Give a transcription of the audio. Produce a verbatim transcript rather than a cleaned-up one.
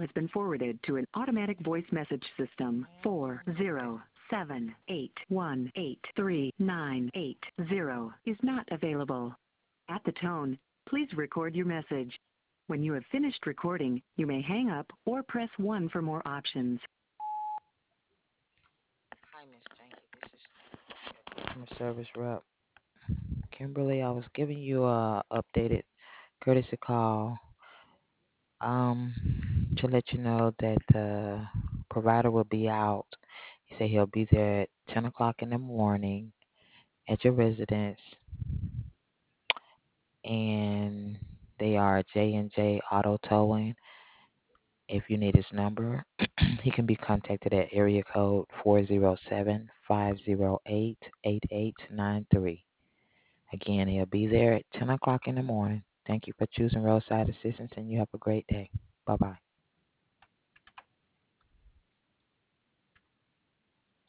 been forwarded to an automatic voice message system. four zero seven eight one eight three nine eight zero is not available. At the tone, please record your message. When you have finished recording, you may hang up or press one for more options. Hi, Miss Janky. This is your customer service rep. Kimberly, I was giving you a updated courtesy call um, to let you know that the provider will be out. He said he'll be there at ten o'clock in the morning at your residence, and they are J and J Auto Towing. If you need his number, he can be contacted at area code four zero seven, five zero eight, eight eight nine three. Again, he'll be there at ten o'clock in the morning. Thank you for choosing Roadside Assistance, and you have a great day. Bye-bye.